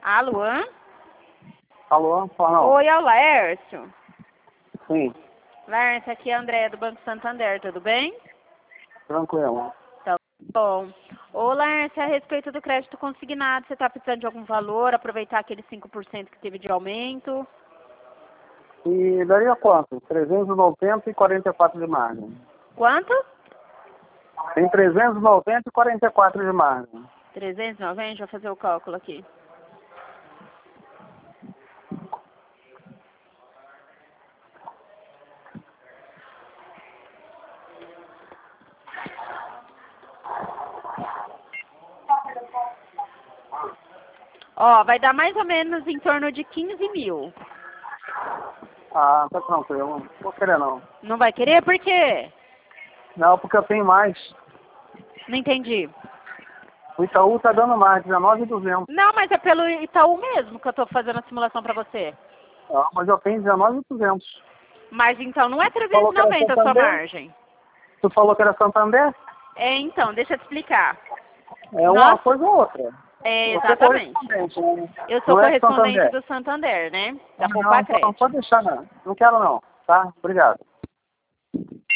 Alô? Alô, fala não. Oi, é o Laércio? Sim, Laércio, aqui é a Andréia do Banco Santander, tudo bem? tranquilo. Tá bom. Ô, Laércio, a respeito do crédito consignado, você está precisando de algum valor, aproveitar aquele 5% que teve de aumento? E daria quanto? 390 e 44 de margem. Quanto? Tem 390 e 44 de margem. 390, deixa eu fazer o cálculo aqui. Ó, vai dar mais ou menos em torno de 15 mil. Ah, tá tranquilo. Não vou querer não. Não vai querer? Por quê? Não, porque eu tenho mais. Não entendi. O Itaú tá dando mais, 19,200. Não, mas é pelo Itaú mesmo que eu tô fazendo a simulação pra você. Ah, mas eu tenho 19,200. Mas então não é Falou que era 390 a sua Santander? margem. Tu falou que era Santander? É, então, deixa eu te explicar. É uma coisa ou outra. É, Você é exatamente. correspondente, né? Eu sou Não é correspondente Santander. do Santander, né? Da Não, Poupa não Crédito. pode deixar não. Não quero não, tá? Obrigado.